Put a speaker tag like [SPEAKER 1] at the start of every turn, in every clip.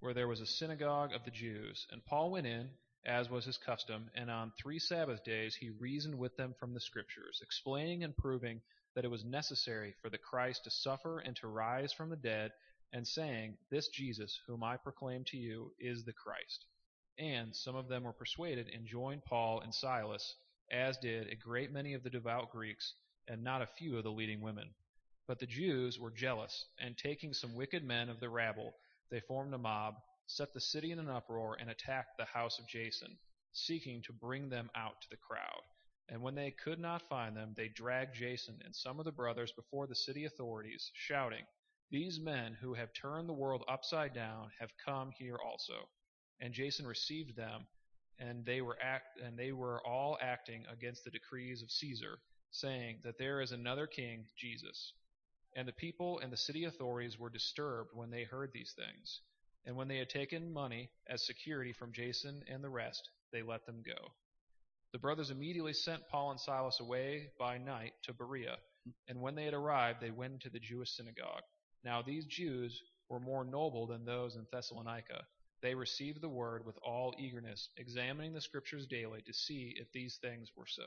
[SPEAKER 1] where there was a synagogue of the Jews. And Paul went in, as was his custom, and on 3 Sabbath days he reasoned with them from the Scriptures, explaining and proving that it was necessary for the Christ to suffer and to rise from the dead, and saying, This Jesus, whom I proclaim to you, is the Christ. And some of them were persuaded and joined Paul and Silas, as did a great many of the devout Greeks, and not a few of the leading women. But the Jews were jealous, and taking some wicked men of the rabble, they formed a mob, set the city in an uproar, and attacked the house of Jason, seeking to bring them out to the crowd. And when they could not find them, they dragged Jason and some of the brothers before the city authorities, shouting, These men who have turned the world upside down have come here also. And Jason received them, and they were all acting against the decrees of Caesar, saying that there is another king, Jesus. And the people and the city authorities were disturbed when they heard these things. And when they had taken money as security from Jason and the rest, they let them go. The brothers immediately sent Paul and Silas away by night to Berea, and when they had arrived, they went into the Jewish synagogue. Now these Jews were more noble than those in Thessalonica. They received the word with all eagerness, examining the Scriptures daily to see if these things were so.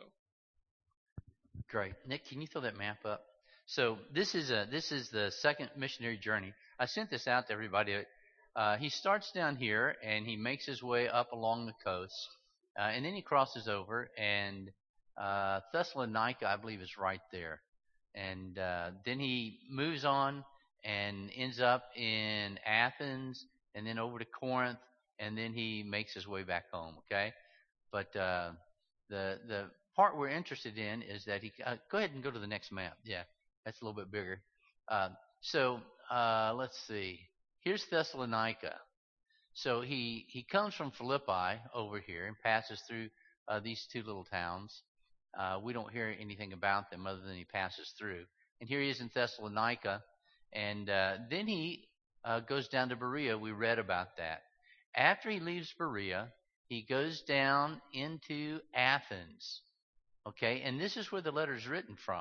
[SPEAKER 2] Great. Nick, can you throw that map up? So this is the second missionary journey. I sent this out to everybody. He starts down here, and he makes his way up along the coast, and then he crosses over, and Thessalonica, I believe, is right there. And then he moves on and ends up in Athens, and then over to Corinth, and then he makes his way back home, okay? But the part we're interested in is that he go ahead and go to the next map. Yeah, that's a little bit bigger. So let's see. Here's Thessalonica. So he comes from Philippi over here and passes through these two little towns. We don't hear anything about them other than he passes through. And here he is in Thessalonica. And then he goes down to Berea. We read about that. After he leaves Berea, he goes down into Athens. Okay, and this is where the letter is written from.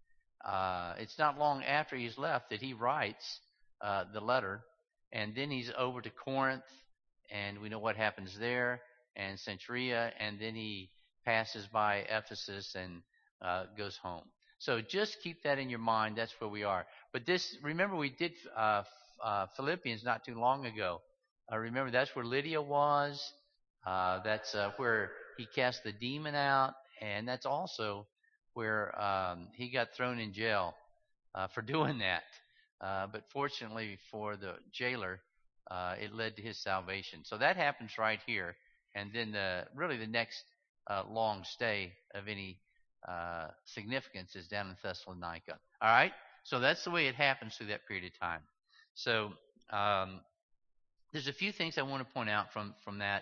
[SPEAKER 2] It's not long after he's left that he writes the letter, and then he's over to Corinth, and we know what happens there, and Centuria, and then he passes by Ephesus and goes home. So just keep that in your mind. That's where we are. But remember, we did Philippians not too long ago. Remember, that's where Lydia was. That's where he cast the demon out, and that's also where he got thrown in jail for doing that. But fortunately for the jailer, it led to his salvation. So that happens right here. And then really the next long stay of any significance is down in Thessalonica. All right? So that's the way it happens through that period of time. So there's a few things I want to point out from that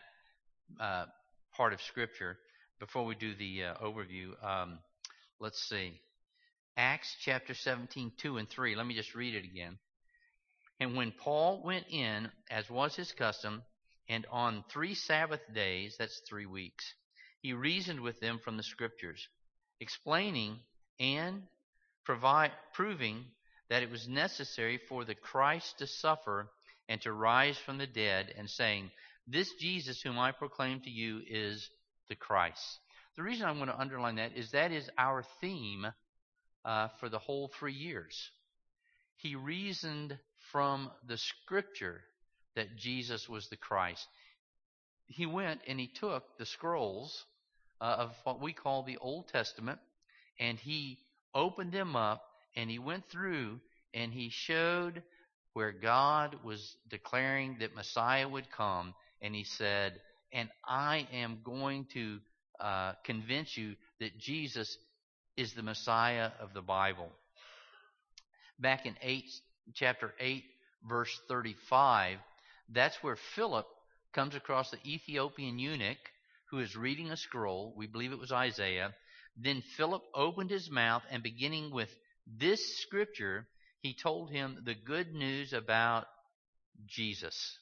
[SPEAKER 2] part of Scripture before we do the overview. Let's see. Acts chapter 17, 2 and 3. Let me just read it again. And when Paul went in, as was his custom, and on 3 Sabbath days, that's 3 weeks, he reasoned with them from the Scriptures, explaining and proving that it was necessary for the Christ to suffer and to rise from the dead, and saying, This Jesus whom I proclaim to you is the Christ. The reason I want to underline that is our theme for the whole 3 years. He reasoned from the Scripture that Jesus was the Christ. He went and he took the scrolls of what we call the Old Testament, and he opened them up, and he went through and he showed where God was declaring that Messiah would come, and he said, and I am going to convince you that Jesus is the Messiah of the Bible. Back in chapter 8, verse 35, that's where Philip comes across the Ethiopian eunuch who is reading a scroll. We believe it was Isaiah. Then Philip opened his mouth, and beginning with this scripture, he told him the good news about Jesus.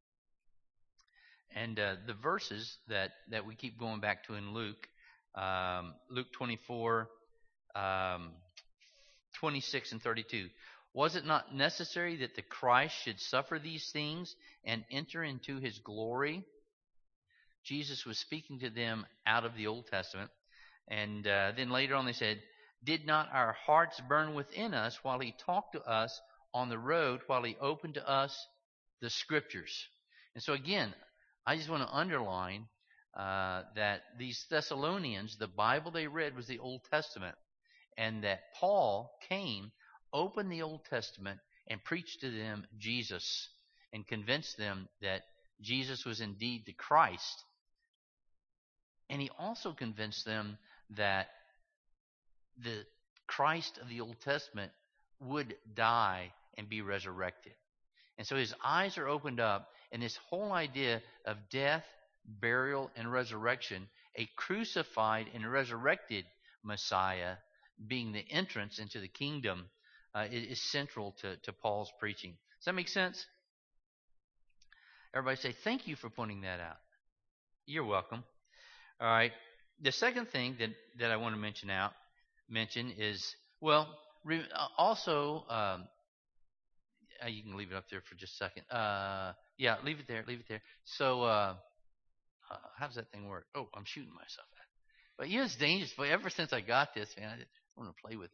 [SPEAKER 2] And the verses that we keep going back to in Luke, Luke 24, 26 and 32. Was it not necessary that the Christ should suffer these things and enter into his glory? Jesus was speaking to them out of the Old Testament. And then later on they said, did not our hearts burn within us while he talked to us on the road, while he opened to us the Scriptures? And so again, I just want to underline that these Thessalonians, the Bible they read was the Old Testament, and that Paul came, opened the Old Testament, and preached to them Jesus, and convinced them that Jesus was indeed the Christ. And he also convinced them that the Christ of the Old Testament would die and be resurrected. And so his eyes are opened up, and this whole idea of death, burial, and resurrection, a crucified and resurrected Messiah being the entrance into the kingdom, is central to Paul's preaching. Does that make sense? Everybody say, thank you for pointing that out. You're welcome. All right. The second thing that I want to mention is, well, also, you can leave it up there for just a second. Yeah, leave it there. So, how does that thing work? Oh, I'm shooting myself at it. But it's dangerous. But ever since I got this, man, I want to play with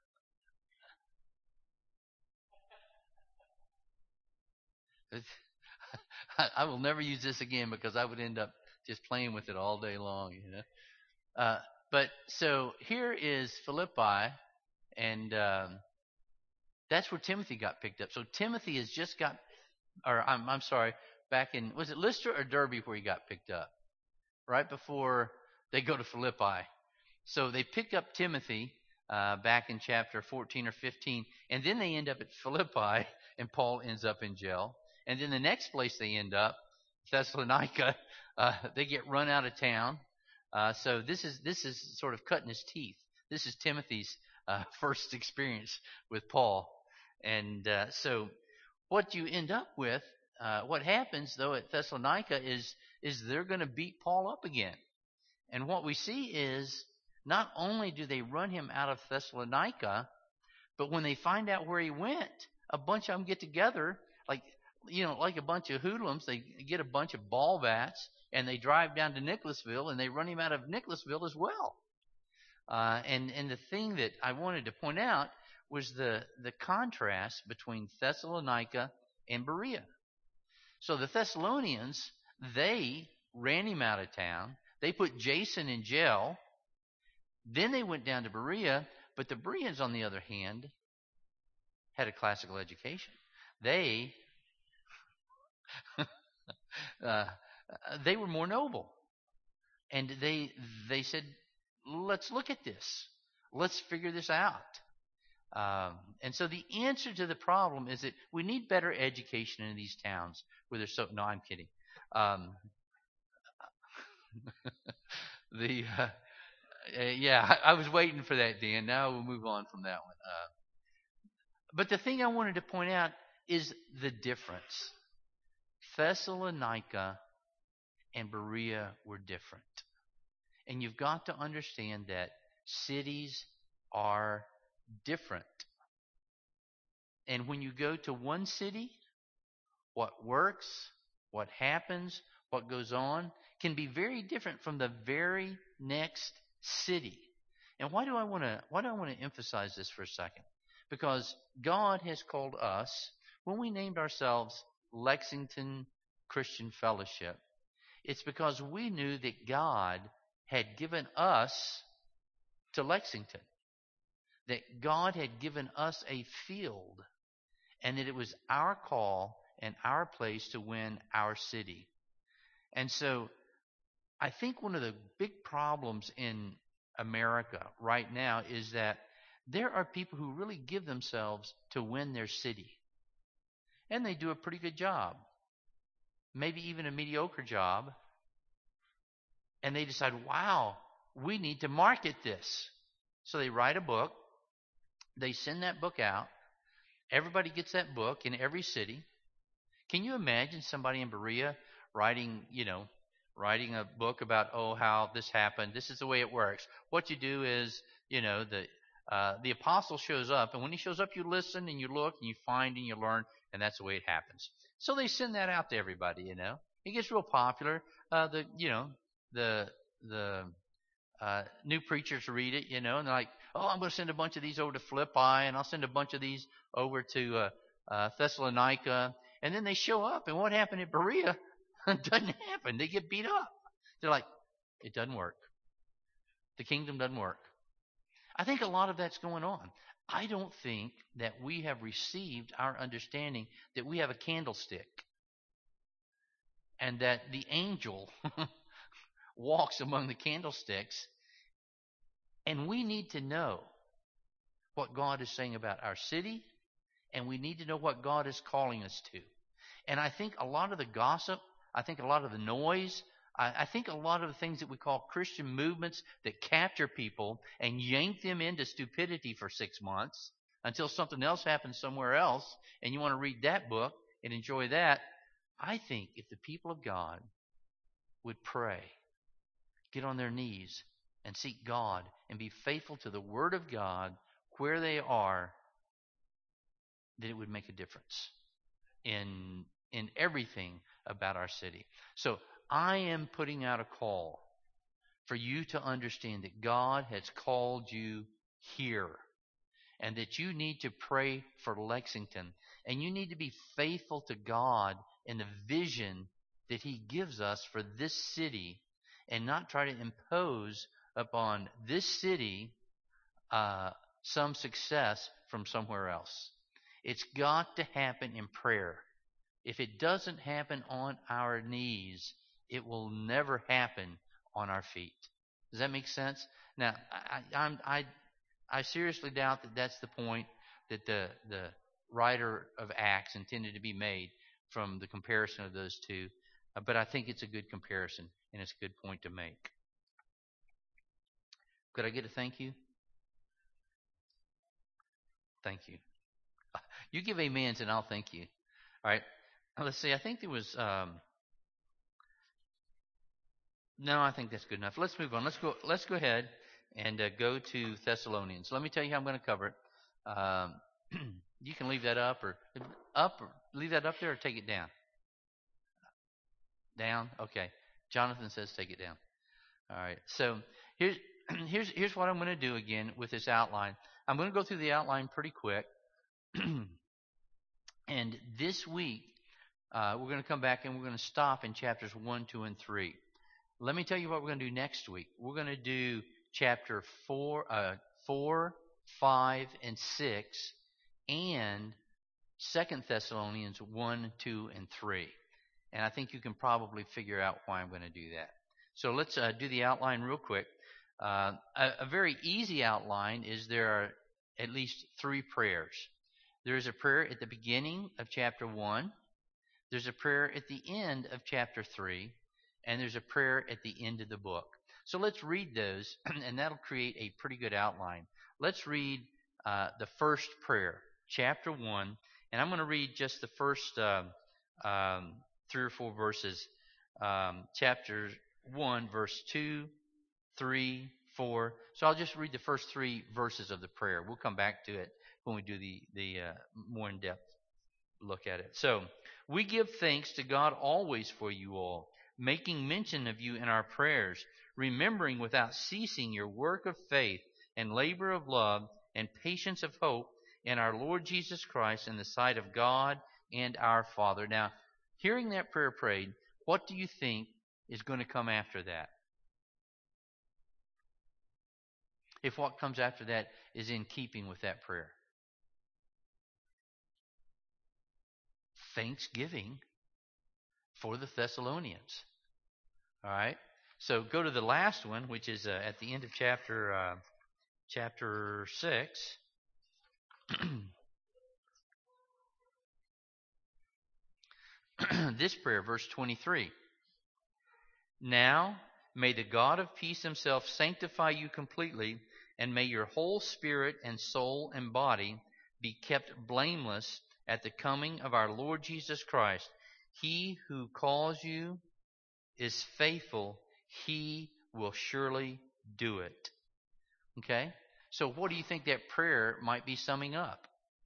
[SPEAKER 2] it. I will never use this again because I would end up just playing with it all day long, But so here is Philippi, and that's where Timothy got picked up. So Timothy has just got, or I'm sorry, back in, was it Lystra or Derbe where he got picked up? Right before they go to Philippi. So they pick up Timothy back in chapter 14 or 15, and then they end up at Philippi, and Paul ends up in jail. And then the next place they end up, Thessalonica, they get run out of town. So this is sort of cutting his teeth. This is Timothy's first experience with Paul. And so what you end up with, what happens though at Thessalonica is they're going to beat Paul up again. And what we see is not only do they run him out of Thessalonica, but when they find out where he went, a bunch of them get together, like a bunch of hoodlums. They get a bunch of ball bats and they drive down to Nicholasville and they run him out of Nicholasville as well. And the thing that I wanted to point out was the contrast between Thessalonica and Berea. So the Thessalonians, they ran him out of town. They put Jason in jail. Then they went down to Berea. But the Bereans, on the other hand, had a classical education. They were more noble. And they said, let's look at this. Let's figure this out. And so the answer to the problem is that we need better education in these towns where they're so... No, I'm kidding. Yeah, I was waiting for that, Dan. Now we'll move on from that one. But the thing I wanted to point out is the difference. Thessalonica and Berea were different. And you've got to understand that cities are different. And when you go to one city, what works, what happens, what goes on can be very different from the very next city. And why do I want to emphasize this for a second? Because God has called us, when we named ourselves Lexington Christian Fellowship, it's because we knew that God had given us to Lexington, that God had given us a field, and that it was our call and our place to win our city. And so I think one of the big problems in America right now is that there are people who really give themselves to win their city. And they do a pretty good job. Maybe even a mediocre job. And they decide, wow, we need to market this. So they write a book. They send that book out. Everybody gets that book in every city. Can you imagine somebody in Berea writing a book about, how this happened. This is the way it works. What you do is, the apostle shows up, and when he shows up, you listen and you look and you find and you learn, and that's the way it happens. So they send that out to everybody. It gets real popular. The new preachers read it, and they're like, oh, I'm going to send a bunch of these over to Philippi, and I'll send a bunch of these over to Thessalonica. And then they show up, and what happened at Berea doesn't happen. They get beat up. They're like, it doesn't work. The kingdom doesn't work. I think a lot of that's going on. I don't think that we have received our understanding that we have a candlestick and that the angel walks among the candlesticks, and we need to know what God is saying about our city, and we need to know what God is calling us to. And I think a lot of the gossip, I think a lot of the noise, I think a lot of the things that we call Christian movements that capture people and yank them into stupidity for 6 months until something else happens somewhere else and you want to read that book and enjoy that. I think if the people of God would pray, get on their knees and seek God and be faithful to the Word of God where they are, that it would make a difference in everything about our city. So I am putting out a call for you to understand that God has called you here and that you need to pray for Lexington and you need to be faithful to God in the vision that He gives us for this city and not try to impose upon this city some success from somewhere else. It's got to happen in prayer. If it doesn't happen on our knees, it will never happen on our feet. Does that make sense? Now, I seriously doubt that that's the point that the writer of Acts intended to be made from the comparison of those two. But I think it's a good comparison, and it's a good point to make. Could I get a thank you? Thank you. You give amens, and I'll thank you. All right. Let's see. I think there was... No, I think that's good enough. Let's move on. Let's go ahead and go to Thessalonians. Let me tell you how I'm going to cover it. You can leave that up or leave that up there or take it down. Down? Okay. Jonathan says take it down. All right. So here's what I'm going to do again with this outline. I'm going to go through the outline pretty quick. And this week, we're going to come back and we're going to stop in chapters 1, 2, and 3. Let me tell you what we're going to do next week. We're going to do chapter 4, 5, and 6, and 2 Thessalonians 1, 2, and 3. And I think you can probably figure out why I'm going to do that. So let's do the outline real quick. A very easy outline is there are at least 3 prayers. There is a prayer at the beginning of chapter 1. There's a prayer at the end of chapter 3. And there's a prayer at the end of the book. So let's read those, and that'll create a pretty good outline. Let's read the first prayer, chapter 1. And I'm going to read just the first 3 or 4 verses. Chapter 1, verse 2, 3, 4. So I'll just read the first 3 verses of the prayer. We'll come back to it when we do the more in-depth look at it. So, we give thanks to God always for you all, making mention of you in our prayers, remembering without ceasing your work of faith and labor of love and patience of hope in our Lord Jesus Christ in the sight of God and our Father. Now, hearing that prayer prayed, what do you think is going to come after that? If what comes after that is in keeping with that prayer. Thanksgiving for the Thessalonians. All right. So go to the last one, which is at the end of chapter 6. This prayer, verse 23. Now may the God of peace himself sanctify you completely, and may your whole spirit and soul and body be kept blameless at the coming of our Lord Jesus Christ. He who calls you is faithful. He will surely do it. Okay? So what do you think that prayer might be summing up?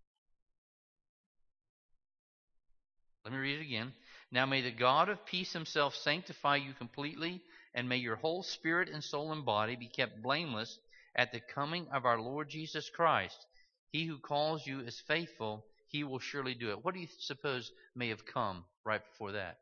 [SPEAKER 2] Let me read it again. Now may the God of peace himself sanctify you completely, and may your whole spirit and soul and body be kept blameless at the coming of our Lord Jesus Christ. He who calls you is faithful. He will surely do it. What do you suppose may have come right before that?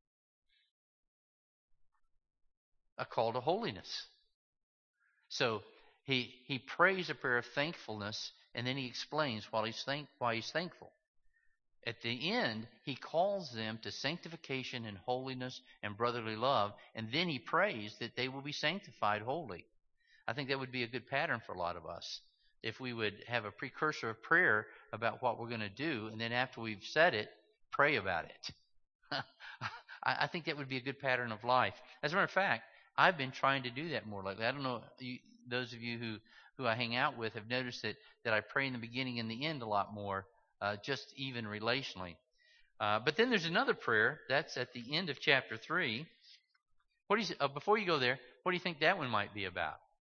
[SPEAKER 2] A call to holiness. So he prays a prayer of thankfulness, and then he explains why he's thankful. At the end, he calls them to sanctification and holiness and brotherly love, and then he prays that they will be sanctified wholly. I think that would be a good pattern for a lot of us, if we would have a precursor of prayer about what we're going to do, and then after we've said it, pray about it. I think that would be a good pattern of life. As a matter of fact, I've been trying to do that more lately. I don't know, those of you who I hang out with have noticed that I pray in the beginning and the end a lot more, just even relationally. But then there's another prayer that's at the end of chapter 3. Before you go there, what do you think that one might be about?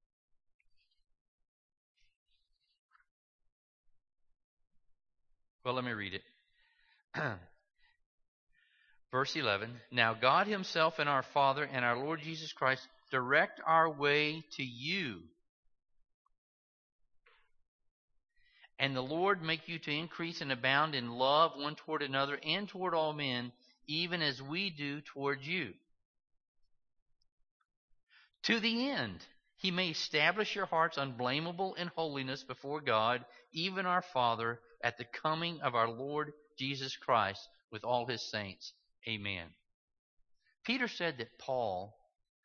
[SPEAKER 2] Well, let me read it. Verse 11, now God himself and our Father and our Lord Jesus Christ direct our way to you. And the Lord make you to increase and abound in love one toward another and toward all men, even as we do toward you. To the end, he may establish your hearts unblameable in holiness before God, even our Father, at the coming of our Lord Jesus Christ with all his saints. Amen. Peter said that Paul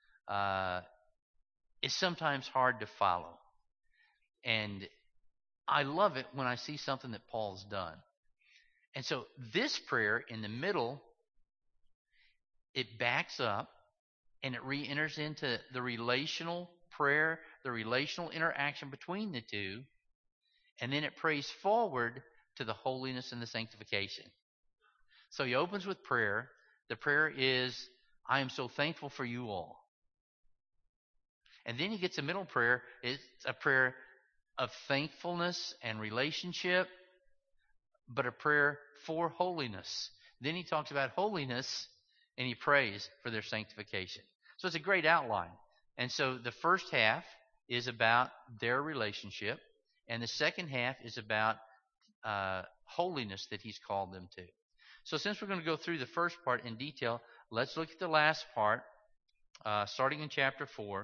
[SPEAKER 2] is sometimes hard to follow. And I love it when I see something that Paul's done. And so this prayer in the middle, it backs up and it re-enters into the relational prayer, the relational interaction between the two. And then it prays forward to the holiness and the sanctification. So he opens with prayer. The prayer is, I am so thankful for you all. And then he gets a middle prayer. It's a prayer of thankfulness and relationship, but a prayer for holiness. Then he talks about holiness, and he prays for their sanctification. So it's a great outline. And so the first half is about their relationship, and the second half is about holiness that he's called them to. So since we're going to go through the first part in detail, let's look at the last part, starting in chapter 4.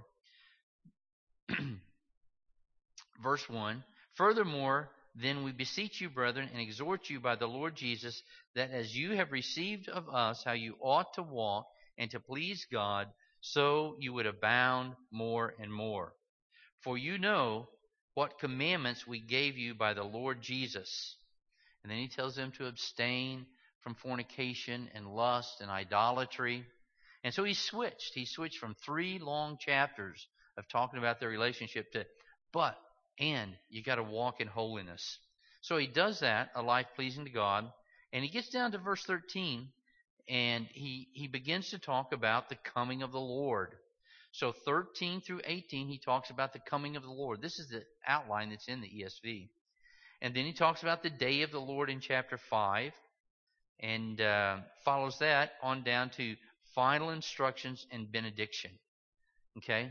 [SPEAKER 2] Verse 1, furthermore, then we beseech you, brethren, and exhort you by the Lord Jesus, that as you have received of us how you ought to walk and to please God, so you would abound more and more. For you know what commandments we gave you by the Lord Jesus. And then he tells them to abstain from fornication and lust and idolatry. And so he switched. He switched from 3 long chapters of talking about their relationship to, and you got to walk in holiness. So he does that, a life pleasing to God. And he gets down to verse 13, and he begins to talk about the coming of the Lord. So 13 through 18, he talks about the coming of the Lord. This is the outline that's in the ESV. And then he talks about the day of the Lord in chapter 5, and follows that on down to final instructions and benediction. Okay?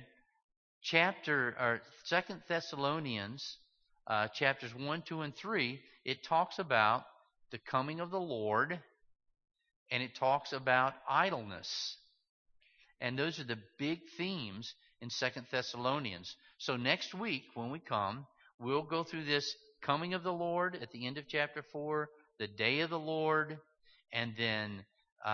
[SPEAKER 2] 2 Thessalonians, chapters 1, 2, and 3, it talks about the coming of the Lord, and it talks about idleness. And those are the big themes in 2 Thessalonians. So next week, when we come, we'll go through this coming of the Lord at the end of chapter 4, the day of the Lord, and then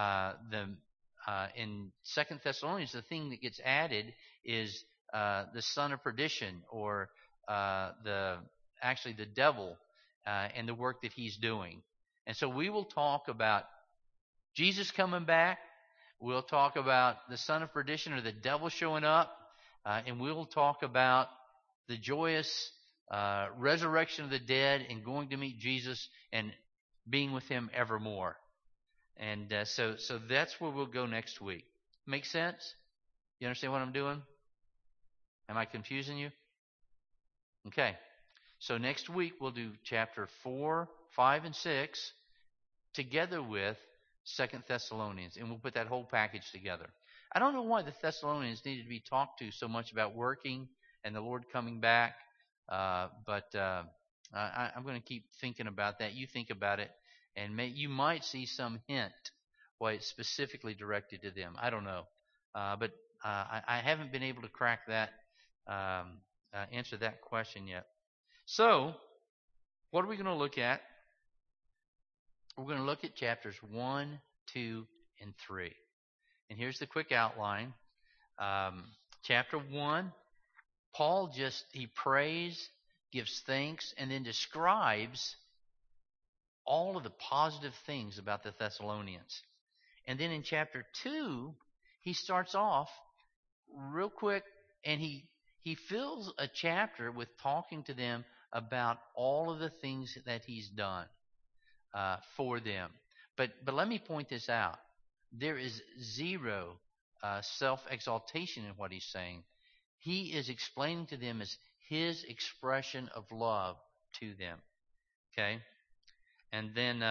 [SPEAKER 2] in 2 Thessalonians, the thing that gets added is the son of perdition, or the devil, and the work that he's doing. And so we will talk about Jesus coming back. We'll talk about the son of perdition, or the devil, showing up, and we'll talk about the joyous resurrection of the dead and going to meet Jesus and being with him evermore. And so that's where we'll go next week. Make sense? You understand what I'm doing? Am I confusing you? Okay. So next week we'll do chapter 4, 5, and 6 together with 2 Thessalonians, and we'll put that whole package together. I don't know why the Thessalonians needed to be talked to so much about working and the Lord coming back, but I'm going to keep thinking about that. You think about it, and you might see some hint why it's specifically directed to them. I don't know, but I haven't been able to crack that, answer that question yet. So, what are we going to look at? We're going to look at chapters 1, 2, and 3. And here's the quick outline. Chapter 1, Paul he prays, gives thanks, and then describes all of the positive things about the Thessalonians. And then in chapter 2, he starts off real quick, and he fills a chapter with talking to them about all of the things that he's done for them. But let me point this out. There is zero self-exaltation in what he's saying. He is explaining to them as his expression of love to them. Okay? And then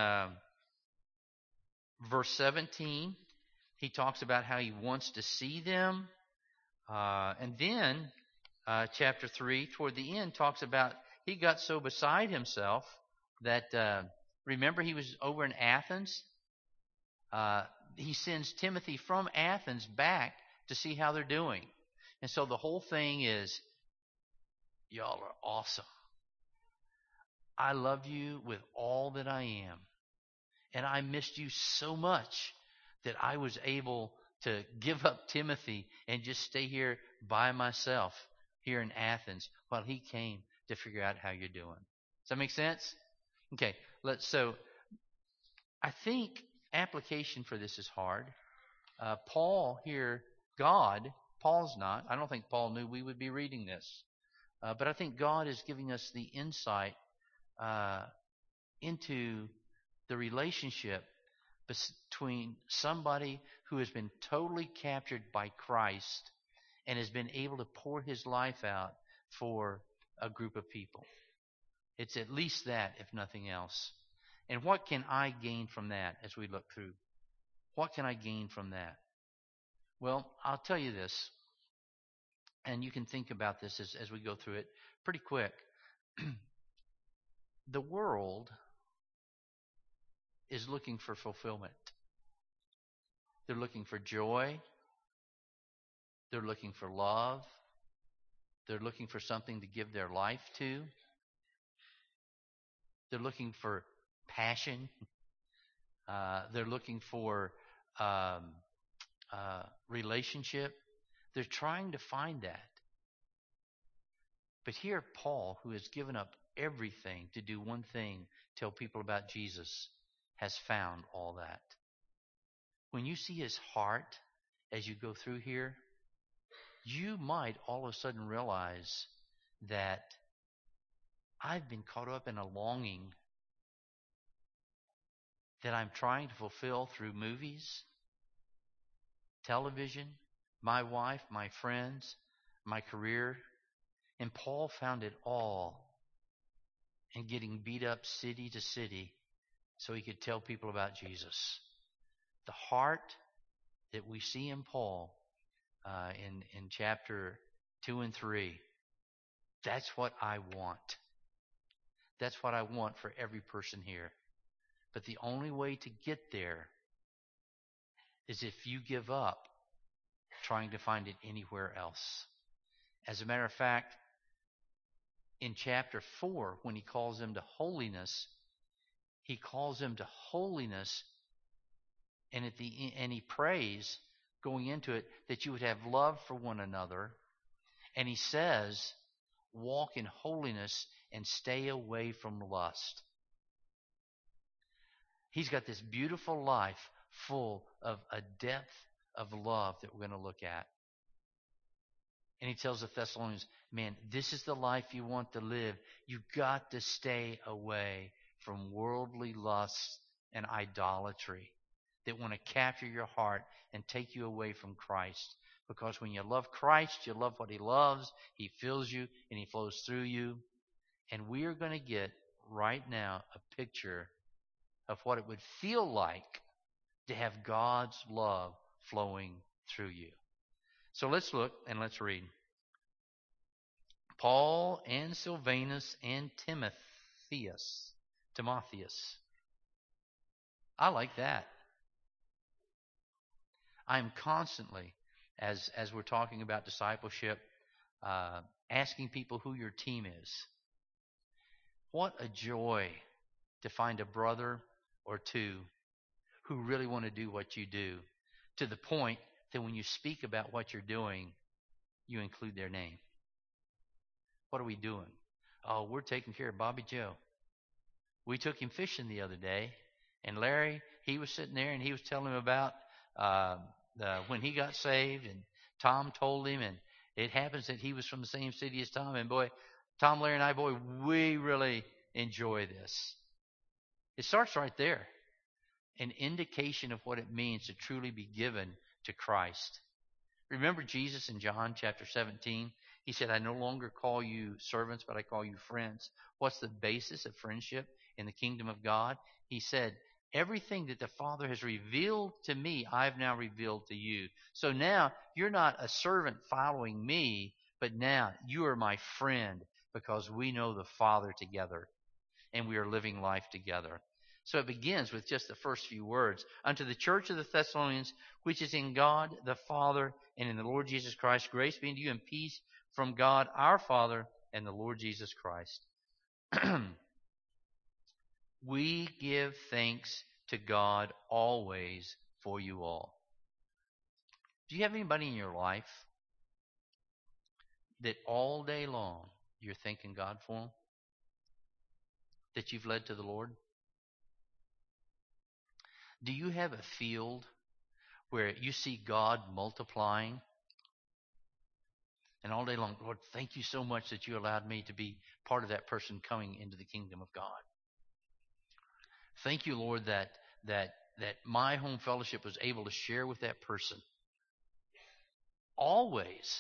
[SPEAKER 2] verse 17, he talks about how he wants to see them. And then chapter 3, toward the end, talks about he got so beside himself that, remember he was over in Athens? He sends Timothy from Athens back to see how they're doing. And so the whole thing is, y'all are awesome. I love you with all that I am. And I missed you so much that I was able to give up Timothy and just stay here by myself here in Athens while he came to figure out how you're doing. Does that make sense? Okay, so I think application for this is hard. Paul here, Paul's not. I don't think Paul knew we would be reading this. But I think God is giving us the insight into the relationship between somebody who has been totally captured by Christ and has been able to pour his life out for a group of people. It's at least that, if nothing else. And what can I gain from that as we look through? What can I gain from that? Well, I'll tell you this, and you can think about this as we go through it pretty quick. The world is looking for fulfillment. They're looking for joy. They're looking for love. They're looking for something to give their life to. They're looking for passion. They're looking for relationship. They're trying to find that. But here Paul, who has given up everything to do one thing, tell people about Jesus, has found all that. When you see his heart as you go through here, you might all of a sudden realize that I've been caught up in a longing that I'm trying to fulfill through movies, television, my wife, my friends, my career. And Paul found it all in getting beat up city to city so he could tell people about Jesus. The heart that we see in Paul in chapter 2 and 3, that's what I want. That's what I want for every person here. But the only way to get there is if you give up trying to find it anywhere else. As a matter of fact, in chapter 4, when he calls them to holiness, he calls them to holiness, and he prays going into it that you would have love for one another. And he says, walk in holiness and stay away from lust. He's got this beautiful life full of a depth of love that we're going to look at. And he tells the Thessalonians, man, this is the life you want to live. You've got to stay away from worldly lusts and idolatry. that want to capture your heart and take you away from Christ. Because when you love Christ, you love what He loves. He fills you and He flows through you. And we are going to get right now a picture of what it would feel like to have God's love flowing through you. So let's look and let's read. Paul and Silvanus and Timotheus. I like that. I'm constantly, as we're talking about discipleship, asking people who your team is. What a joy to find a brother or two who really want to do what you do, to the point that when you speak about what you're doing, you include their name. What are we doing? Oh, we're taking care of Bobby Joe. We took him fishing the other day, and Larry, he was sitting there and he was telling him about when he got saved, and Tom told him, and it happens that he was from the same city as Tom, and boy, Tom, Larry, and I, boy, we really enjoy this. It starts right there. An indication of what it means to truly be given to Christ. Remember Jesus in John chapter 17? He said, I no longer call you servants, but I call you friends. What's the basis of friendship in the kingdom of God? He said, everything that the Father has revealed to me, I've now revealed to you. So now you're not a servant following me, but now you are my friend because we know the Father together and we are living life together. So it begins with just the first few words. Unto the church of the Thessalonians, which is in God the Father and in the Lord Jesus Christ, grace be unto you and peace from God our Father and the Lord Jesus Christ. We give thanks to God always for you all. Do you have anybody in your life that all day long you're thanking God for them? That you've led to the Lord? Do you have a field where you see God multiplying? And all day long, Lord, thank you so much that you allowed me to be part of that person coming into the kingdom of God. Thank you, Lord, that my home fellowship was able to share with that person. Always.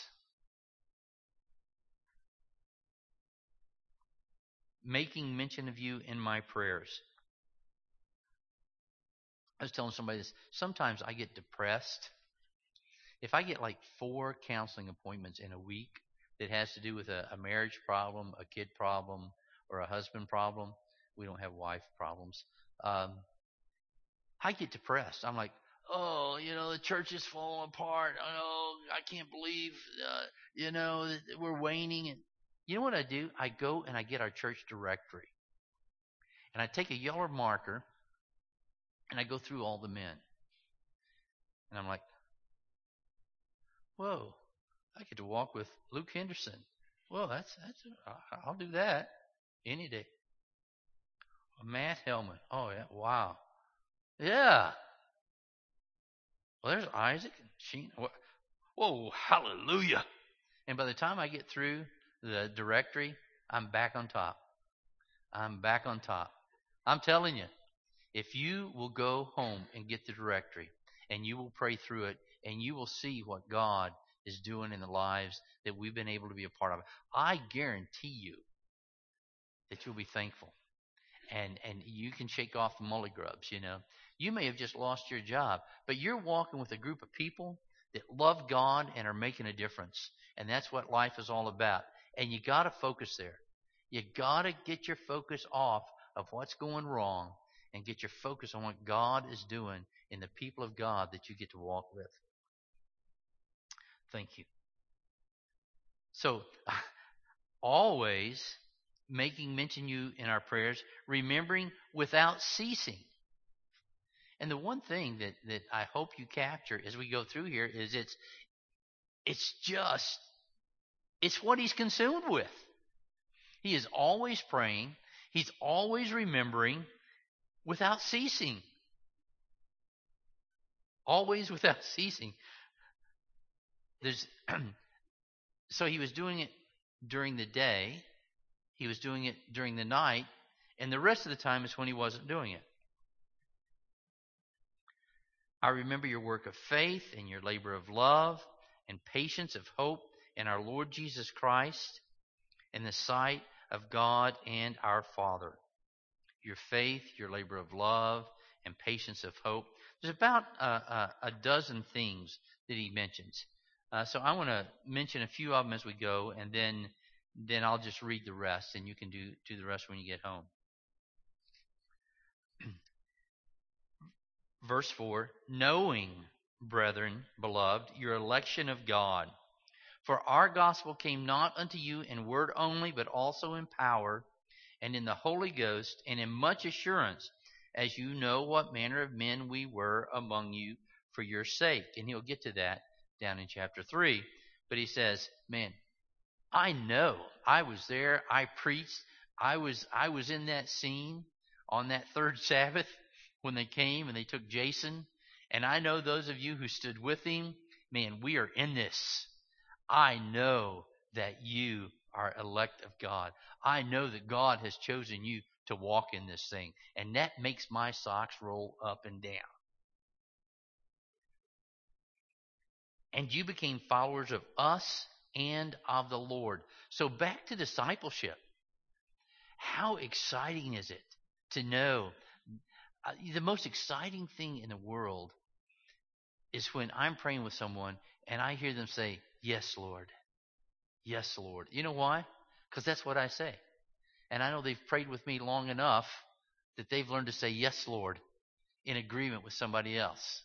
[SPEAKER 2] Making mention of you in my prayers. I was telling somebody this. Sometimes I get depressed. If I get like 4 counseling appointments in a week that has to do with a marriage problem, a kid problem, or a husband problem, we don't have wife problems, I get depressed. I'm like, oh, the church is falling apart. Oh, I can't believe, we're waning. And you know what I do? I go and I get our church directory. And I take a yellow marker and I go through all the men. And I'm like, whoa, I get to walk with Luke Henderson. Well, I'll do that any day. Matt Hellman. Oh, yeah, wow. Yeah. Well, there's Isaac and Sheena. Whoa, hallelujah. And by the time I get through the directory, I'm back on top. I'm back on top. I'm telling you, if you will go home and get the directory and you will pray through it and you will see what God is doing in the lives that we've been able to be a part of, I guarantee you that you'll be thankful. And you can shake off the mully grubs, You may have just lost your job, but you're walking with a group of people that love God and are making a difference. And that's what life is all about. And you got to focus there. You got to get your focus off of what's going wrong and get your focus on what God is doing in the people of God that you get to walk with. Thank you. So, always making mention you in our prayers, remembering without ceasing. And the one thing that I hope you capture as we go through here is it's what he's consumed with. He is always praying. He's always remembering without ceasing. Always without ceasing. So he was doing it during the day. He was doing it during the night. And the rest of the time is when he wasn't doing it. I remember your work of faith and your labor of love and patience of hope in our Lord Jesus Christ in the sight of God and our Father. Your faith, your labor of love, and patience of hope. There's about a dozen things that he mentions. So I want to mention a few of them as we go, and then I'll just read the rest, and you can do the rest when you get home. Verse 4, knowing, brethren, beloved, your election of God. For our gospel came not unto you in word only, but also in power, and in the Holy Ghost, and in much assurance, as you know what manner of men we were among you for your sake. And he'll get to that down in chapter 3. But he says, man, I know. I was there. I preached. I was in that scene on that third Sabbath when they came and they took Jason. And I know those of you who stood with him, man, we are in this. I know that you are elect of God. I know that God has chosen you to walk in this thing. And that makes my socks roll up and down. And you became followers of us and of the Lord. So back to discipleship. How exciting is it to know? The most exciting thing in the world is when I'm praying with someone and I hear them say, yes, Lord. Yes, Lord. You know why? Because that's what I say. And I know they've prayed with me long enough that they've learned to say, yes, Lord, in agreement with somebody else.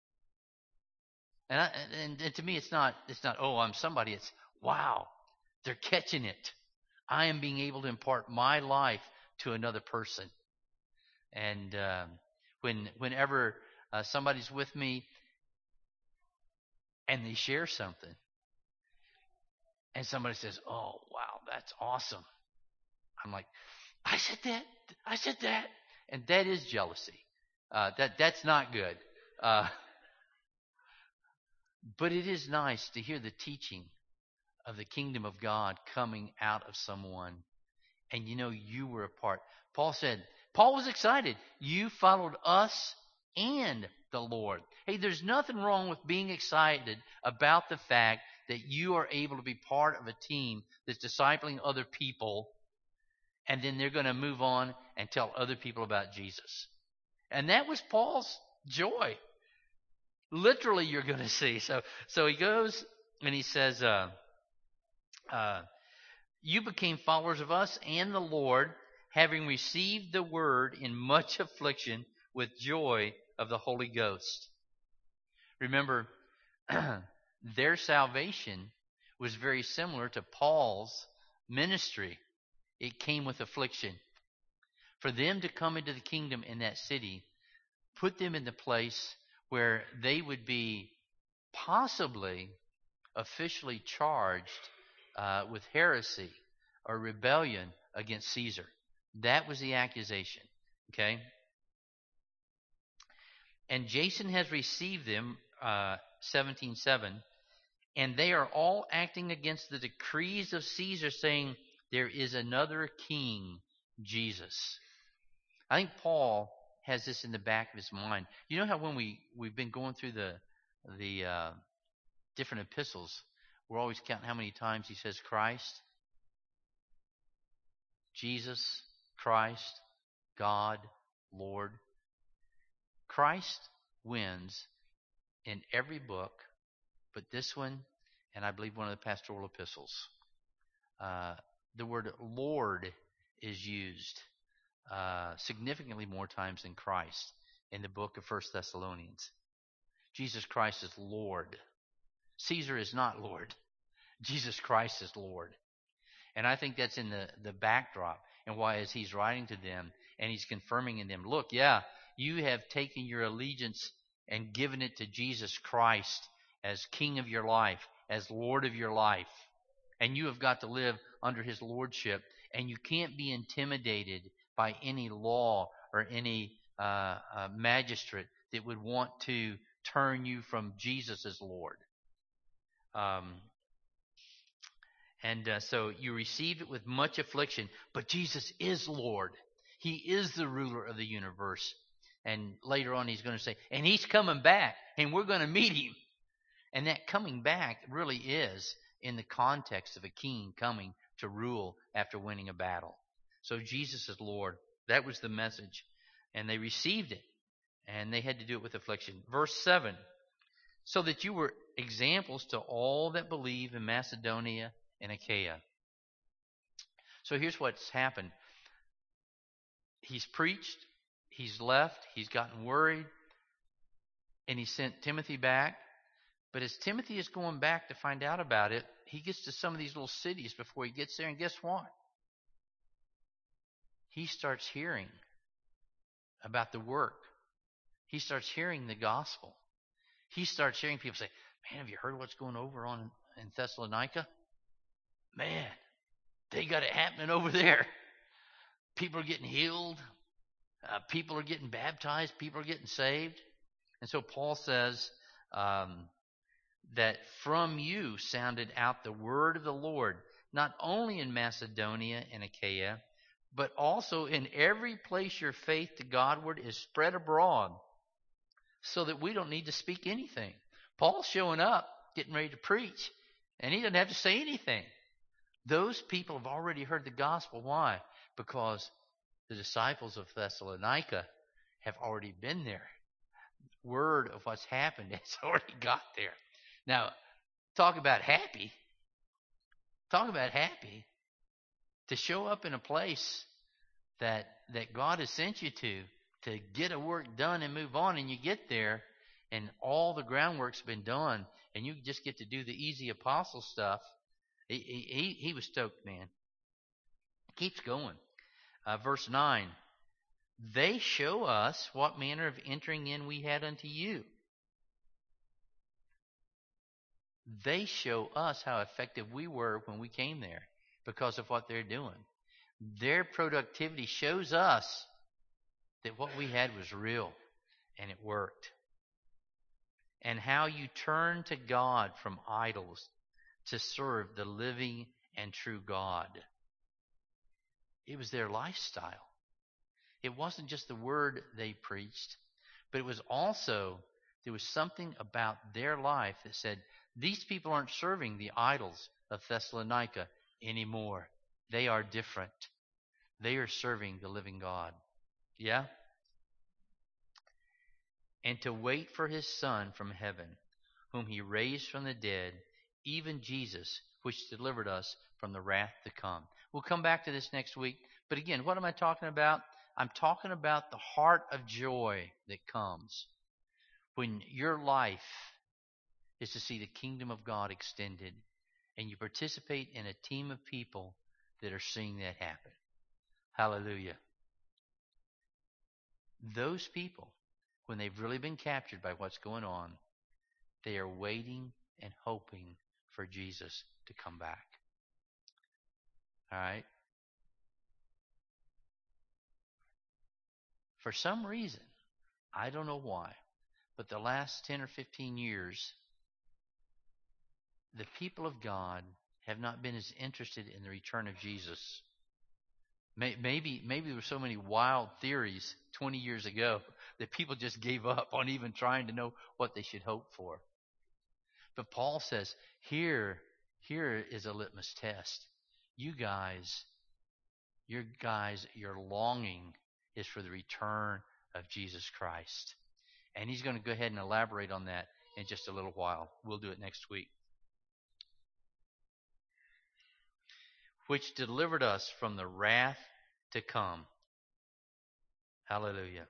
[SPEAKER 2] And to me, it's not, oh, I'm somebody. It's, wow, they're catching it. I am being able to impart my life to another person. And whenever somebody's with me and they share something, and somebody says, oh, wow, that's awesome. I'm like, I said that. And that is jealousy. That's not good. But it is nice to hear the teaching of the kingdom of God coming out of someone. And you know you were a part. Paul was excited. You followed us and the Lord. Hey, there's nothing wrong with being excited about the fact that you are able to be part of a team that's discipling other people, and then they're going to move on and tell other people about Jesus. And that was Paul's joy. Literally, you're going to see. So he goes and he says, you became followers of us and the Lord, having received the word in much affliction with joy of the Holy Ghost. Remember, their salvation was very similar to Paul's ministry. It came with affliction. For them to come into the kingdom in that city, put them in the place where they would be possibly officially charged with heresy or rebellion against Caesar. That was the accusation. Okay? And Jason has received them, 17:7, and they are all acting against the decrees of Caesar, saying there is another king, Jesus. I think Paul has this in the back of his mind. You know how when we've been going through the different epistles, we're always counting how many times he says Christ, Jesus, Christ, God, Lord. Christ wins in every book, but this one, and I believe one of the pastoral epistles. The word Lord is used significantly more times than Christ in the book of 1 Thessalonians. Jesus Christ is Lord. Caesar is not Lord. Jesus Christ is Lord. And I think that's in the backdrop, and why as he's writing to them and he's confirming in them, look, yeah, you have taken your allegiance and given it to Jesus Christ as King of your life, as Lord of your life. And you have got to live under his lordship. And you can't be intimidated by any law or any magistrate that would want to turn you from Jesus as Lord. So you received it with much affliction. But Jesus is Lord. He is the ruler of the universe. And later on he's going to say, and he's coming back, and we're going to meet him. And that coming back really is in the context of a king coming to rule after winning a battle. So Jesus is Lord. That was the message. And they received it. And they had to do it with affliction. Verse 7. So that you were examples to all that believe in Macedonia and Achaia. So here's what's happened. He's preached. He's left. He's gotten worried. And he sent Timothy back. But as Timothy is going back to find out about it, he gets to some of these little cities before he gets there. And guess what? He starts hearing about the work. He starts hearing the gospel. He starts hearing people say, man, have you heard what's going over on in Thessalonica? Man, they got it happening over there. People are getting healed. People are getting baptized. People are getting saved. And so Paul says that from you sounded out the word of the Lord, not only in Macedonia and Achaia, but also in every place your faith to Godward is spread abroad, so that we don't need to speak anything. Paul's showing up, getting ready to preach, and he doesn't have to say anything. Those people have already heard the gospel. Why? Because the disciples of Thessalonica have already been there. Word of what's happened has already got there. Now, talk about happy. Talk about happy to show up in a place that God has sent you to get a work done and move on, and you get there and all the groundwork's been done and you just get to do the easy apostle stuff. He was stoked, man. Keeps going. Verse 9. They show us what manner of entering in we had unto you. They show us how effective we were when we came there because of what they're doing. Their productivity shows us that what we had was real and it worked. And how you turn to God from idols to serve the living and true God. It was their lifestyle. It wasn't just the word they preached, but it was also, there was something about their life that said, these people aren't serving the idols of Thessalonica anymore. They are different. They are serving the living God. Yeah? And to wait for his Son from heaven, whom he raised from the dead, even Jesus, which delivered us from the wrath to come. We'll come back to this next week. But again, what am I talking about? I'm talking about the heart of joy that comes when your life is to see the kingdom of God extended and you participate in a team of people that are seeing that happen. Hallelujah. Those people, when they've really been captured by what's going on, they are waiting and hoping for Jesus to come back. All right? For some reason, I don't know why, but the last 10 or 15 years, the people of God have not been as interested in the return of Jesus. Maybe there were so many wild theories 20 years ago that people just gave up on even trying to know what they should hope for. But Paul says, here is a litmus test. Your longing is for the return of Jesus Christ. And he's going to go ahead and elaborate on that in just a little while. We'll do it next week. Which delivered us from the wrath to come. Hallelujah.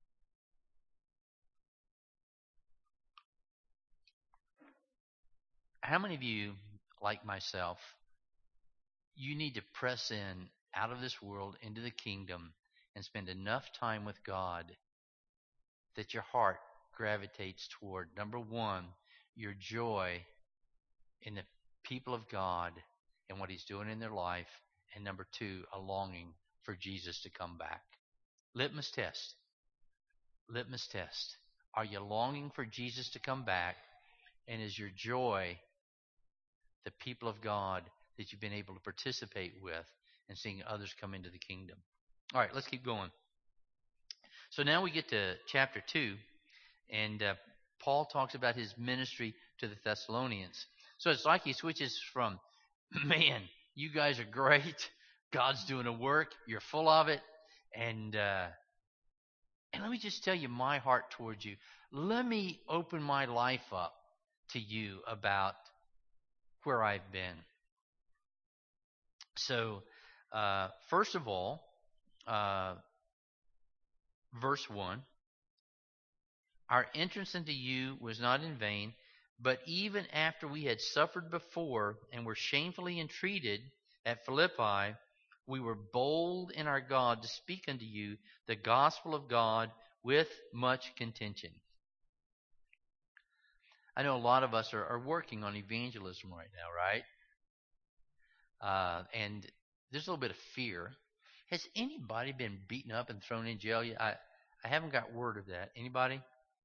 [SPEAKER 2] How many of you, like myself, you need to press in out of this world into the kingdom and spend enough time with God that your heart gravitates toward, number one, your joy in the people of God and what he's doing in their life, and number two, a longing for Jesus to come back. Litmus test. Litmus test. Are you longing for Jesus to come back? And is your joy the people of God that you've been able to participate with and seeing others come into the kingdom? All right, let's keep going. So now we get to chapter 2, and Paul talks about his ministry to the Thessalonians. So it's like he switches from, man, you guys are great. God's doing a work. You're full of it. And let me just tell you my heart towards you. Let me open my life up to you about where I've been. So, first of all, verse 1, our entrance into you was not in vain, but even after we had suffered before and were shamefully entreated at Philippi, we were bold in our God to speak unto you the gospel of God with much contention. I know a lot of us are working on evangelism right now, right? And there's a little bit of fear. Has anybody been beaten up and thrown in jail yet? I haven't got word of that. Anybody?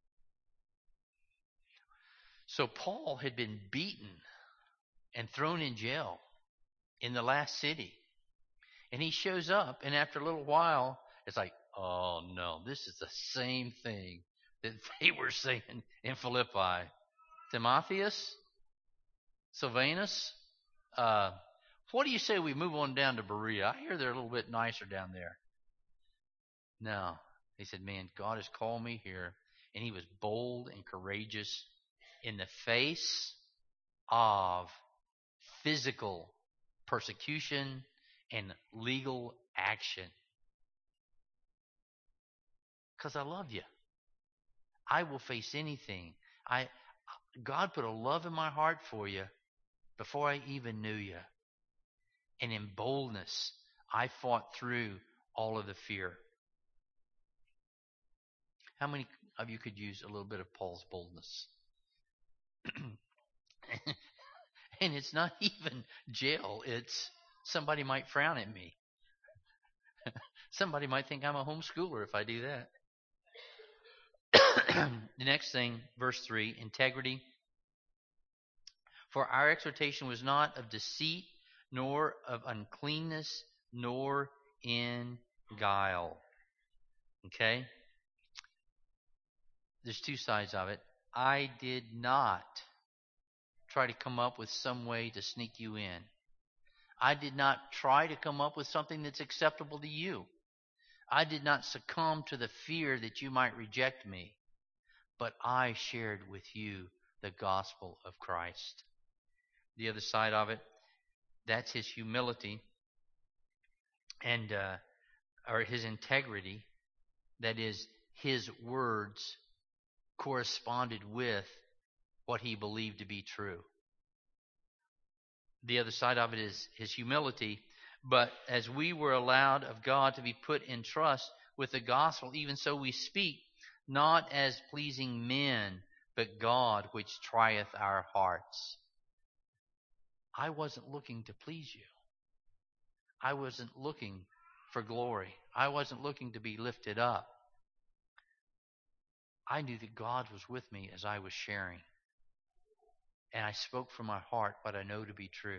[SPEAKER 2] So Paul had been beaten and thrown in jail in the last city. And he shows up, and after a little while, it's like, oh no, this is the same thing that they were saying in Philippi. Timotheus, Silvanus, what do you say we move on down to Berea? I hear they're a little bit nicer down there. No. He said, man, God has called me here. And he was bold and courageous in the face of physical persecution and legal action. Because I love you. I will face anything. God put a love in my heart for you before I even knew you. And in boldness, I fought through all of the fear. How many of you could use a little bit of Paul's boldness? And it's not even jail. It's somebody might frown at me. Somebody might think I'm a homeschooler if I do that. The next thing, verse 3, integrity. For our exhortation was not of deceit, nor of uncleanness, nor in guile. Okay? There's two sides of it. I did not try to come up with some way to sneak you in. I did not try to come up with something that's acceptable to you. I did not succumb to the fear that you might reject me. But I shared with you the gospel of Christ. The other side of it, that's his humility and or his integrity. That is, his words corresponded with what he believed to be true. The other side of it is his humility. But as we were allowed of God to be put in trust with the gospel, even so we speak, not as pleasing men, but God which trieth our hearts. I wasn't looking to please you. I wasn't looking for glory. I wasn't looking to be lifted up. I knew that God was with me as I was sharing. And I spoke from my heart what I know to be true.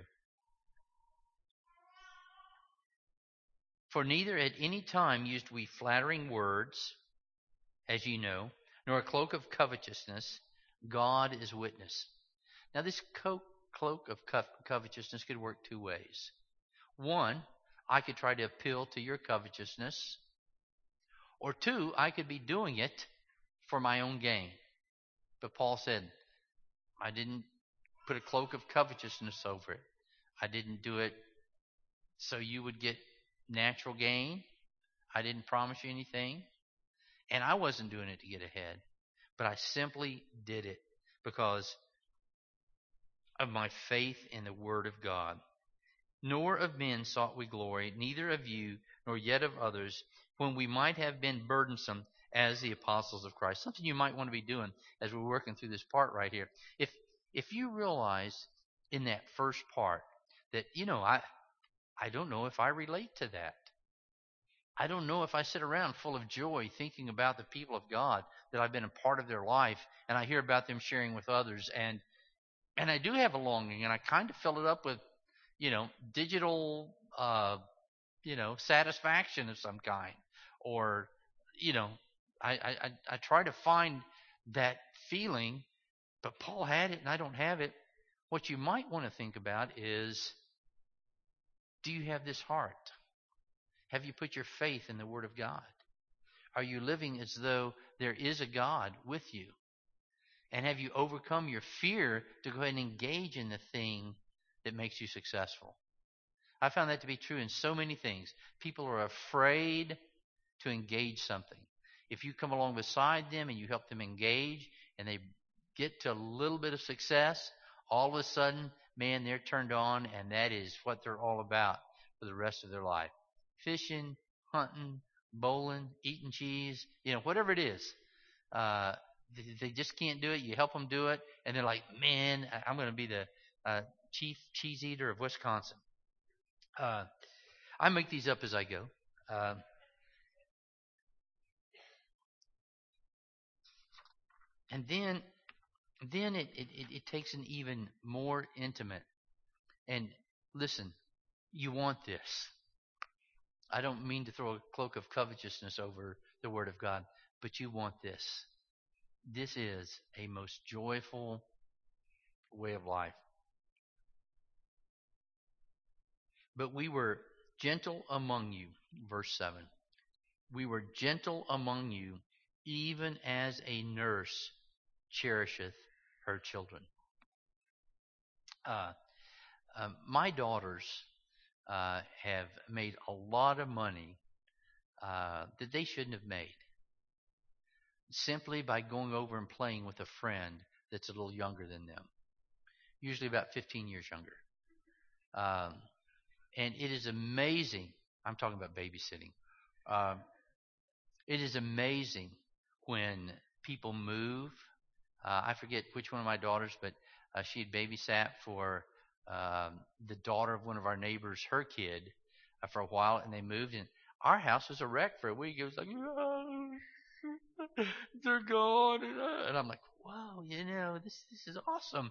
[SPEAKER 2] For neither at any time used we flattering words, as ye know, nor a cloak of covetousness. God is witness. Now this cloak of covetousness could work two ways. One, I could try to appeal to your covetousness. Or two, I could be doing it for my own gain. But Paul said, I didn't put a cloak of covetousness over it. I didn't do it so you would get natural gain. I didn't promise you anything. And I wasn't doing it to get ahead. But I simply did it because of my faith in the Word of God. Nor of men sought we glory, neither of you, nor yet of others, when we might have been burdensome as the apostles of Christ. Something you might want to be doing as we're working through this part right here. If you realize in that first part that, I don't know if I relate to that. I don't know if I sit around full of joy thinking about the people of God, that I've been a part of their life, and I hear about them sharing with others, and I do have a longing, and I kind of fill it up with, digital, satisfaction of some kind, or, I try to find that feeling, but Paul had it and I don't have it. What you might want to think about is, do you have this heart? Have you put your faith in the Word of God? Are you living as though there is a God with you? And have you overcome your fear to go ahead and engage in the thing that makes you successful? I found that to be true in so many things. People are afraid to engage something. If you come along beside them and you help them engage and they get to a little bit of success, all of a sudden, man, they're turned on, and that is what they're all about for the rest of their life. Fishing, hunting, bowling, eating cheese, whatever it is. They just can't do it. You help them do it, and they're like, man, I'm going to be the chief cheese eater of Wisconsin. I make these up as I go. And then it takes an even more intimate. And listen, you want this. I don't mean to throw a cloak of covetousness over the Word of God, but you want this. This is a most joyful way of life. But we were gentle among you, verse 7. We were gentle among you, even as a nurse cherisheth her children. My daughters have made a lot of money that they shouldn't have made, simply by going over and playing with a friend that's a little younger than them, usually about 15 years younger. And it is amazing. I'm talking about babysitting. It is amazing when people move. I forget which one of my daughters, but she had babysat for the daughter of one of our neighbors, her kid, for a while, and they moved, and our house was a wreck for a week. It was like, oh, they're gone, and I'm like, whoa, this is awesome.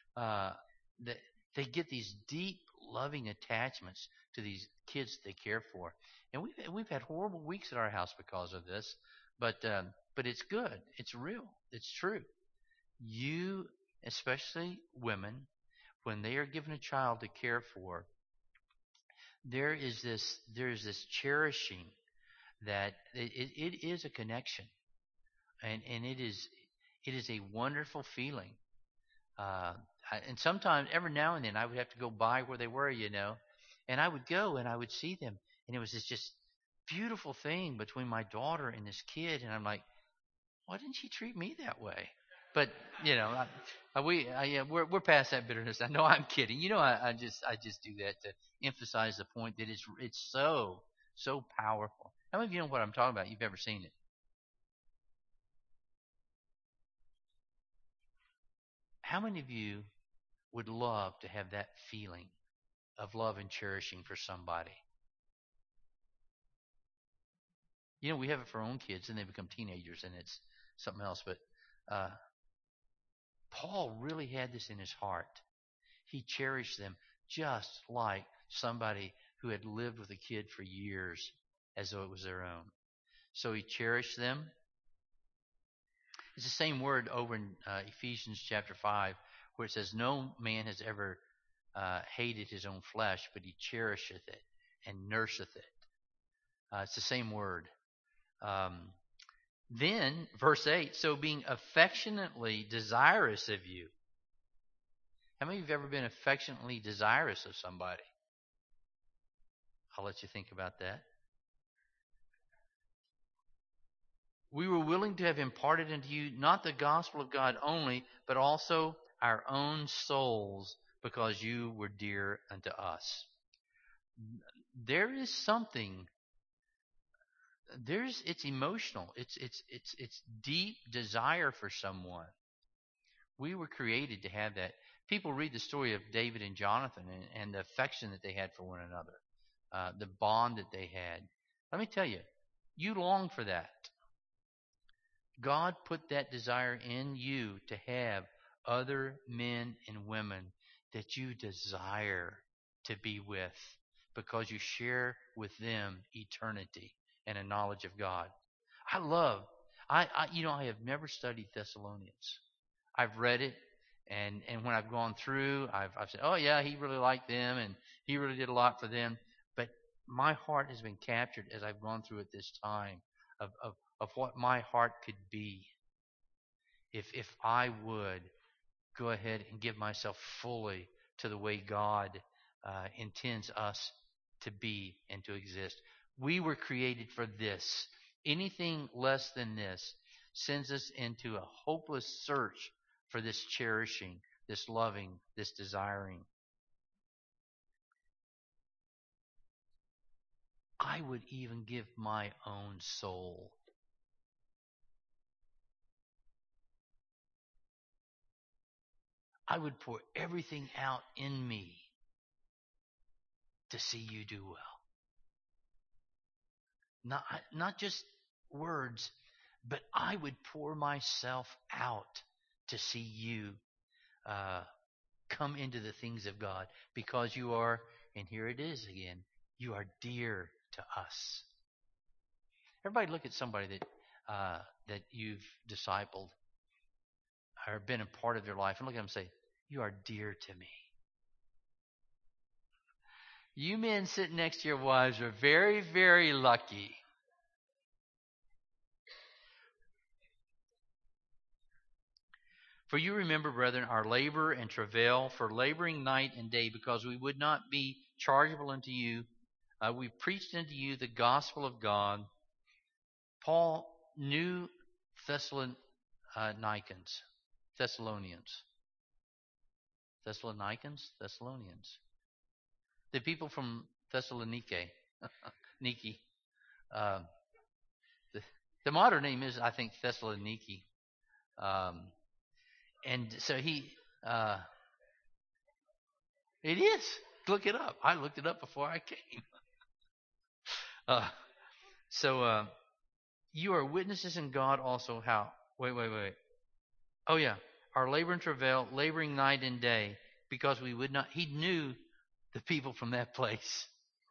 [SPEAKER 2] They get these deep, loving attachments to these kids that they care for, and we've had horrible weeks at our house because of this, but it's good, it's real, it's true. You, especially women, when they are given a child to care for, there is this cherishing that it is a connection, and it is a wonderful feeling. And sometimes, every now and then, I would have to go by where they were, and I would go and I would see them, and it was this just beautiful thing between my daughter and this kid, and I'm like, why didn't she treat me that way? But we're past that bitterness. I know I'm kidding. I just do that to emphasize the point that it's so powerful. How many of you know what I'm talking about? You've ever seen it? How many of you would love to have that feeling of love and cherishing for somebody? We have it for our own kids, and they become teenagers, and it's something else. But Paul really had this in his heart. He cherished them just like somebody who had lived with a kid for years as though it was their own. So he cherished them. It's the same word over in Ephesians chapter 5, where it says, no man has ever hated his own flesh, but he cherisheth it and nurseth it. It's the same word. Then, verse 8, so being affectionately desirous of you. How many of you have ever been affectionately desirous of somebody? I'll let you think about that. We were willing to have imparted unto you not the gospel of God only, but also our own souls, because you were dear unto us. There is something. It's emotional. It's deep desire for someone. We were created to have that. People read the story of David and Jonathan and the affection that they had for one another, the bond that they had. Let me tell you, you long for that. God put that desire in you to have other men and women that you desire to be with, because you share with them eternity and a knowledge of God. I I have never studied Thessalonians. I've read it, and when I've gone through, I've said, oh yeah, he really liked them, and he really did a lot for them. But my heart has been captured as I've gone through it this time of what my heart could be if I would go ahead and give myself fully to the way God intends us to be and to exist. We were created for this. Anything less than this sends us into a hopeless search for this cherishing, this loving, this desiring. I would even give my own soul. I would pour everything out in me to see you do well. Not just words, but I would pour myself out to see you come into the things of God, because you are, and here it is again, you are dear to us. Everybody look at somebody that you've discipled or been a part of their life, and look at them and say, you are dear to me. You men sitting next to your wives are very, very lucky. For you remember, brethren, our labor and travail, for laboring night and day, because we would not be chargeable unto you. We preached unto you the gospel of God. Paul knew Thessalonians. The people from Thessaloniki. Niki. The modern name is, I think, Thessaloniki. And so he, it is. Look it up. I looked it up before I came. So you are witnesses in God also how. Wait. Oh yeah. Our labor and travail, laboring night and day, because we would not. He knew the people from that place.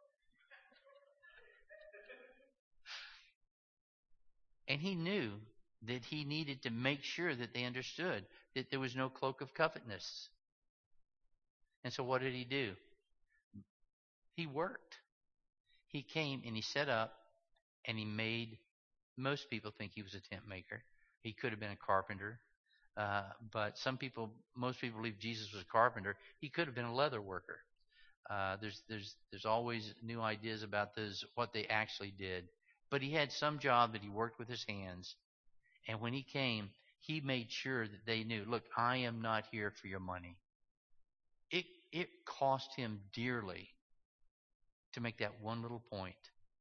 [SPEAKER 2] And he knew that he needed to make sure that they understood that there was no cloak of covetousness. And so what did he do? He worked. He came and he set up and he made, most people think he was a tent maker. He could have been a carpenter. But most people believe Jesus was a carpenter. He could have been a leather worker. There's always new ideas about what they actually did. But he had some job that he worked with his hands. And when he came, he made sure that they knew, look, I am not here for your money. It cost him dearly to make that one little point.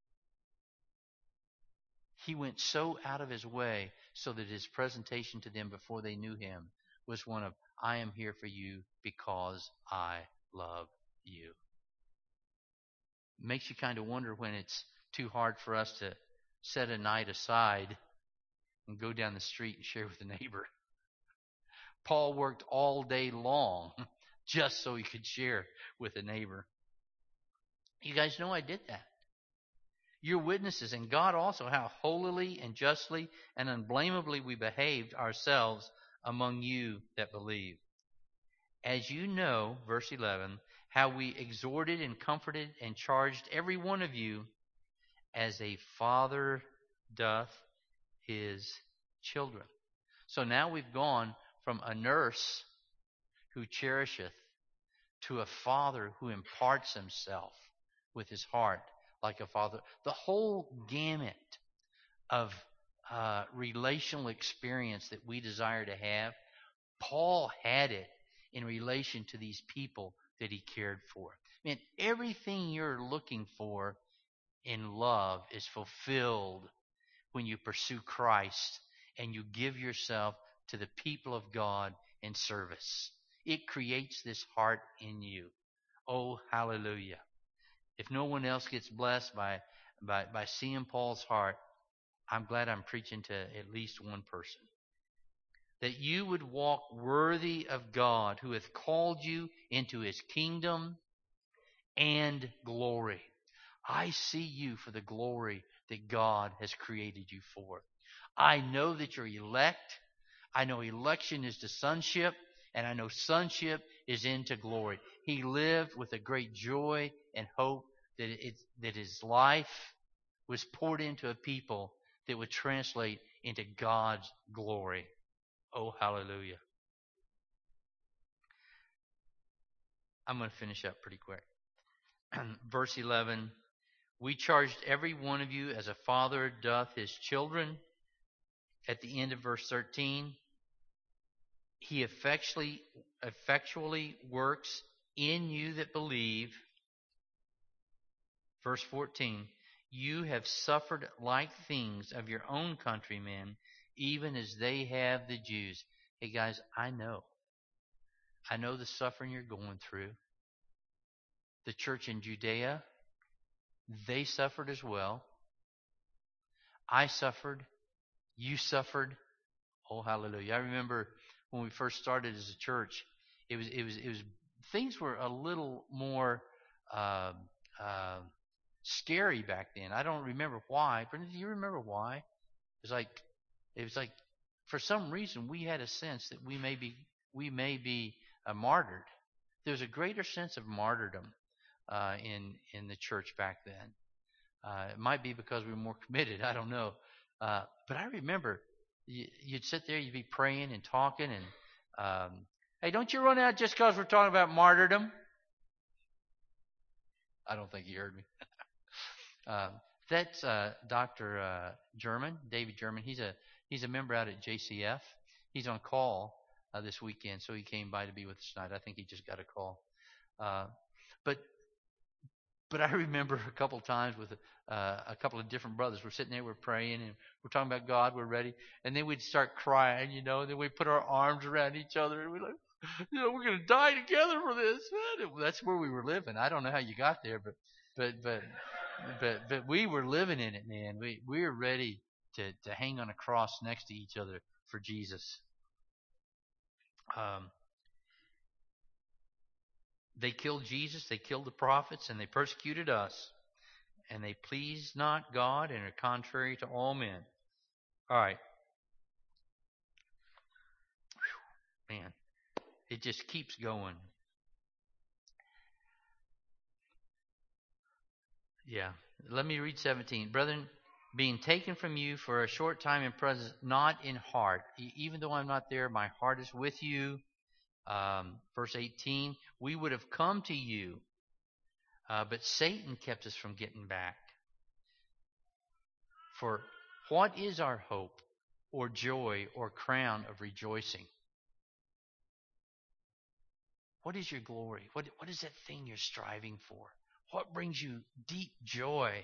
[SPEAKER 2] He went so out of his way so that his presentation to them before they knew him was one of, I am here for you because I love you. It makes you kind of wonder when it's too hard for us to set a night aside and go down the street and share with a neighbor. Paul worked all day long just so he could share with a neighbor. You guys know I did that. You're witnesses, and God also, how holily and justly and unblameably we behaved ourselves among you that believe. As you know, verse 11, how we exhorted and comforted and charged every one of you as a father doth his children. So now we've gone from a nurse who cherisheth to a father who imparts himself with his heart like a father. The whole gamut of relational experience that we desire to have, Paul had it in relation to these people that he cared for. I mean, everything you're looking for in love is fulfilled when you pursue Christ and you give yourself to the people of God in service. It creates this heart in you. Oh, hallelujah. If no one else gets blessed by seeing Paul's heart, I'm glad I'm preaching to at least one person. That you would walk worthy of God, who hath called you into his kingdom and glory. I see you for the glory that God has created you for. I know that you're elect. I know election is to sonship, and I know sonship is into glory. He lived with a great joy and hope that his life was poured into a people that would translate into God's glory. Oh, hallelujah. I'm going to finish up pretty quick. Verse 11, we charged every one of you as a father doth his children. At the end of verse 13, he effectually works in you that believe. Verse 14, you have suffered like things of your own countrymen, even as they have the Jews. Hey guys, I know the suffering you're going through. The church in Judea, they suffered as well. I suffered. You suffered. Oh, hallelujah. I remember when we first started as a church, it was things were a little more scary back then. I don't remember why. Brenda, do you remember why? It was like for some reason we had a sense that we may be martyred. There was a greater sense of martyrdom in the church back then. It might be because we were more committed. I don't know. But I remember you'd sit there, you'd be praying and talking, and hey, don't you run out just because we're talking about martyrdom. I don't think you heard me. That's Dr. German, David German. He's a member out at JCF. He's on call this weekend, so he came by to be with us tonight. I think he just got a call. But I remember a couple times with a couple of different brothers. We're sitting there, we're praying, and we're talking about God. We're ready, and then we'd start crying, and then we put our arms around each other, and we're like, we're going to die together for this. That's where we were living. I don't know how you got there, but we were living in it, man. We were ready to hang on a cross next to each other for Jesus. They killed Jesus, they killed the prophets, and they persecuted us. And they pleased not God and are contrary to all men. All right. Whew, man, it just keeps going. Yeah. Let me read 17. Brethren, being taken from you for a short time in presence, not in heart. Even though I'm not there, my heart is with you. Verse 18, we would have come to you, but Satan kept us from getting back. For what is our hope or joy or crown of rejoicing? What is your glory? What is that thing you're striving for? What brings you deep joy?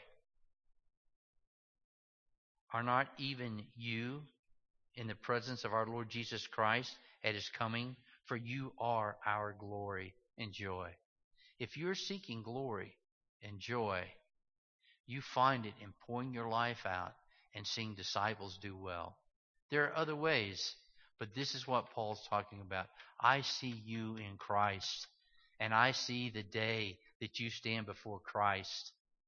[SPEAKER 2] Are not even you in the presence of our Lord Jesus Christ at His coming? For you are our glory and joy. If you're seeking glory and joy, you find it in pouring your life out and seeing disciples do well. There are other ways, but this is what Paul's talking about. I see you in Christ, and I see the day that you stand before Christ,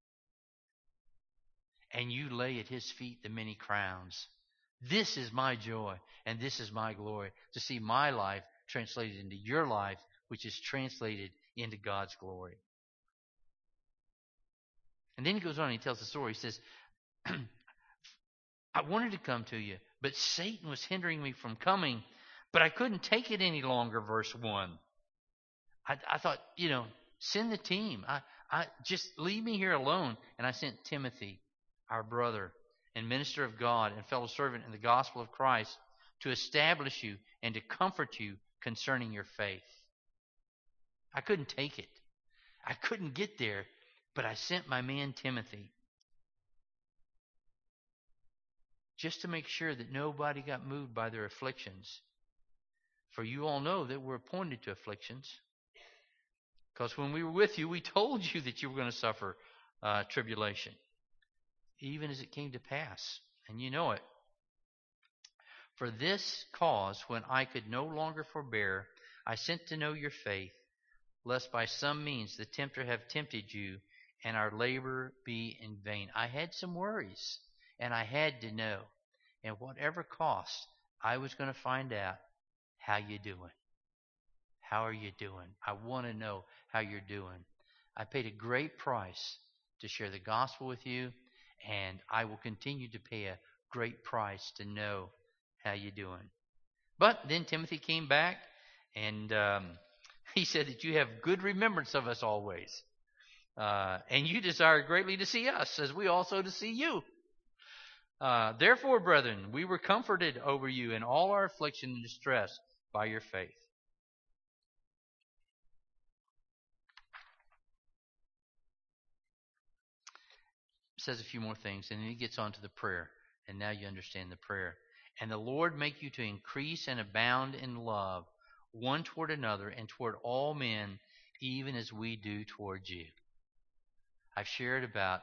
[SPEAKER 2] and you lay at His feet the many crowns. This is my joy, and this is my glory, to see my life translated into your life, which is translated into God's glory. And then he goes on and he tells the story. He says, I wanted to come to you, but Satan was hindering me from coming, but I couldn't take it any longer, verse 1. I thought, send the team. I just leave me here alone. And I sent Timothy, our brother and minister of God and fellow servant in the gospel of Christ, to establish you and to comfort you concerning your faith. I couldn't take it. I couldn't get there, but I sent my man Timothy just to make sure that nobody got moved by their afflictions. For you all know that we're appointed to afflictions. Because when we were with you, we told you that you were going to suffer tribulation, even as it came to pass. And you know it. For this cause, when I could no longer forbear, I sent to know your faith, lest by some means the tempter have tempted you, and our labor be in vain. I had some worries, and I had to know. And whatever cost, I was going to find out how you doing. How are you doing? I want to know how you're doing. I paid a great price to share the gospel with you, and I will continue to pay a great price to know how you're doing. But then Timothy came back, and he said that you have good remembrance of us always. And you desire greatly to see us, as we also to see you. Therefore, brethren, we were comforted over you in all our affliction and distress by your faith. Says a few more things, and then he gets on to the prayer. And now you understand the prayer. And the Lord make you to increase and abound in love, one toward another and toward all men, even as we do toward you. I've shared about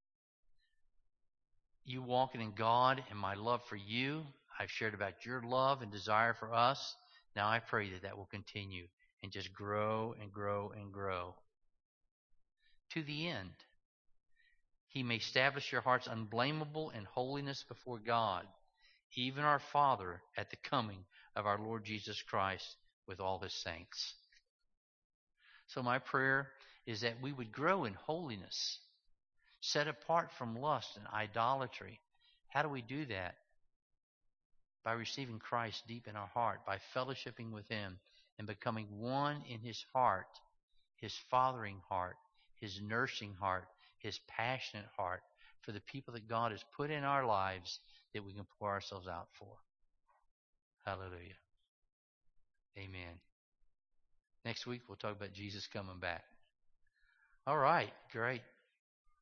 [SPEAKER 2] you walking in God and my love for you. I've shared about your love and desire for us. Now I pray that that will continue and just grow and grow and grow to the end. He may establish your hearts unblameable in holiness before God, even our Father, at the coming of our Lord Jesus Christ with all his saints. So my prayer is that we would grow in holiness, set apart from lust and idolatry. How do we do that? By receiving Christ deep in our heart, by fellowshipping with him and becoming one in his heart, his fathering heart, his nursing heart, his passionate heart for the people that God has put in our lives that we can pour ourselves out for. Hallelujah. Amen. Next week we'll talk about Jesus coming back. All right, great.